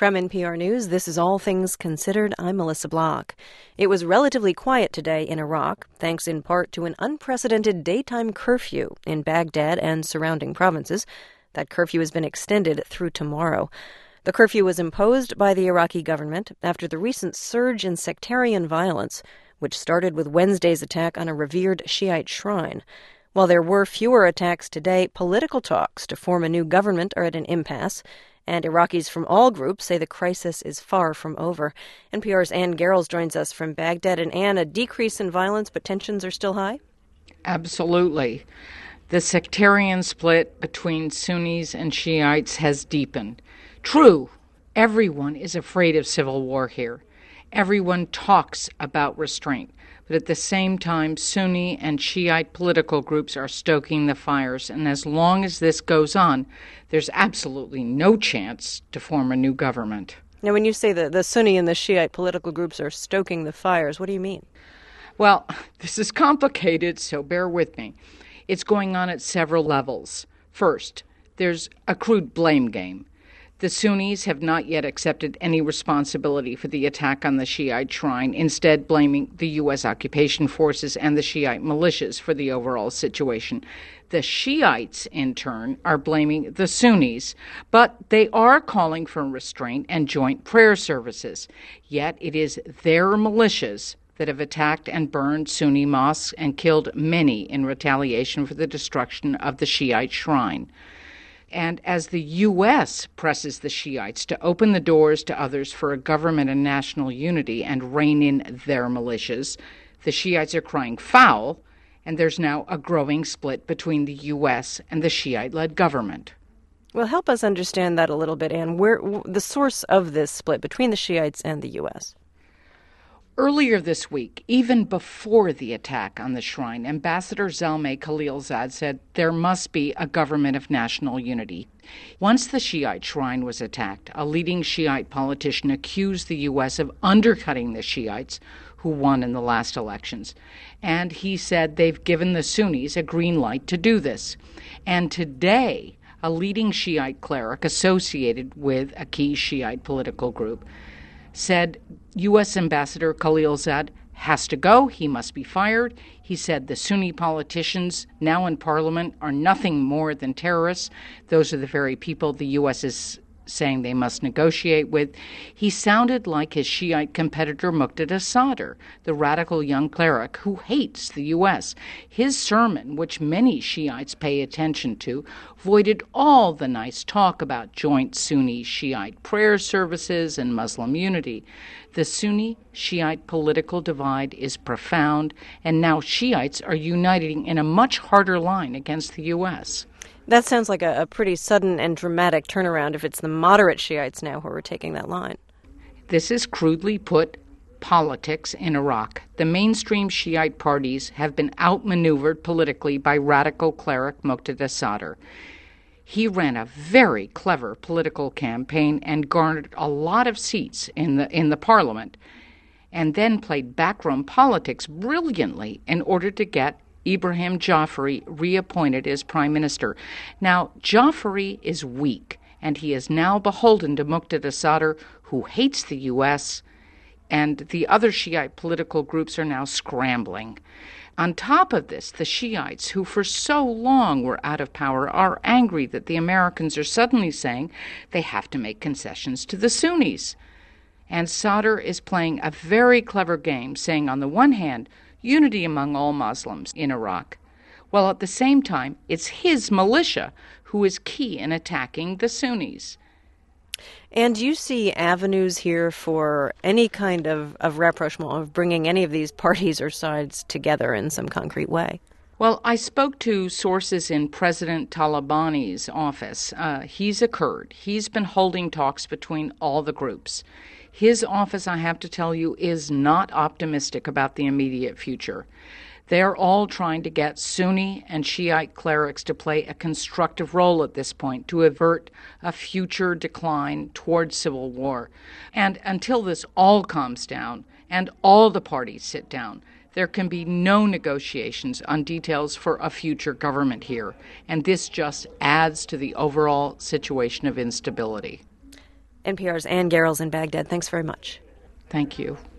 From NPR News, this is All Things Considered. I'm Melissa Block. It was relatively quiet today in Iraq, thanks in part to an unprecedented daytime curfew in Baghdad and surrounding provinces. That curfew has been extended through tomorrow. The curfew was imposed by the Iraqi government after the recent surge in sectarian violence, which started with Wednesday's attack on a revered Shiite shrine. While there were fewer attacks today, political talks to form a new government are at an impasse, and Iraqis from all groups say the crisis is far from over. NPR's Ann Garrels joins us from Baghdad. And Ann, a decrease in violence, but tensions are still high? Absolutely. The sectarian split between Sunnis and Shiites has deepened. True, everyone is afraid of civil war here. Everyone talks about restraint. But at the same time, Sunni and Shiite political groups are stoking the fires. And as long as this goes on, there's absolutely no chance to form a new government. Now, when you say the Sunni and the Shiite political groups are stoking the fires, what do you mean? Well, this is complicated, so bear with me. It's going on at several levels. First, there's a crude blame game. The Sunnis have not yet accepted any responsibility for the attack on the Shiite shrine, instead blaming the U.S. occupation forces and the Shiite militias for the overall situation. The Shiites, in turn, are blaming the Sunnis, but they are calling for restraint and joint prayer services. Yet it is their militias that have attacked and burned Sunni mosques and killed many in retaliation for the destruction of the Shiite shrine. And as the U.S. presses the Shiites to open the doors to others for a government and national unity and rein in their militias, the Shiites are crying foul, and there's now a growing split between the U.S. and the Shiite-led government. Well, help us understand that a little bit, Ann. Where the source of this split between the Shiites and the U.S.? Earlier this week, even before the attack on the shrine, Ambassador Zalmay Khalilzad said there must be a government of national unity. Once the Shiite shrine was attacked, a leading Shiite politician accused the U.S. of undercutting the Shiites, who won in the last elections. And he said they've given the Sunnis a green light to do this. And today, a leading Shiite cleric associated with a key Shiite political group said U.S. Ambassador Khalilzad has to go. He must be fired. He said the Sunni politicians now in parliament are nothing more than terrorists. Those are the very people the U.S. is saying they must negotiate with. He sounded like his Shiite competitor Muqtada Sadr, the radical young cleric who hates the U.S. His sermon, which many Shiites pay attention to, voided all the nice talk about joint Sunni-Shiite prayer services and Muslim unity. The Sunni-Shiite political divide is profound, and now Shiites are uniting in a much harder line against the U.S. That sounds like a pretty sudden and dramatic turnaround if it's the moderate Shiites now who are taking that line. This is crudely put politics in Iraq. The mainstream Shiite parties have been outmaneuvered politically by radical cleric Muqtada Sadr. He ran a very clever political campaign and garnered a lot of seats in the parliament, and then played backroom politics brilliantly in order to get Ibrahim Jafari reappointed as prime minister. Now, Jafari is weak, and he is now beholden to Muqtada Sadr, who hates the U.S., and the other Shiite political groups are now scrambling. On top of this, the Shiites, who for so long were out of power, are angry that the Americans are suddenly saying they have to make concessions to the Sunnis. And Sadr is playing a very clever game, saying on the one hand, unity among all Muslims in Iraq, while at the same time it's his militia who is key in attacking the Sunnis. And do you see avenues here for any kind of rapprochement, of bringing any of these parties or sides together in some concrete way? Well, I spoke to sources in President Talabani's office. He's a Kurd. He's been holding talks between all the groups. His office, I have to tell you, is not optimistic about the immediate future. They're all trying to get Sunni and Shiite clerics to play a constructive role at this point to avert a future decline towards civil war. And until this all calms down and all the parties sit down, there can be no negotiations on details for a future government here. And this just adds to the overall situation of instability. NPR's Ann Garrels in Baghdad. Thanks very much. Thank you.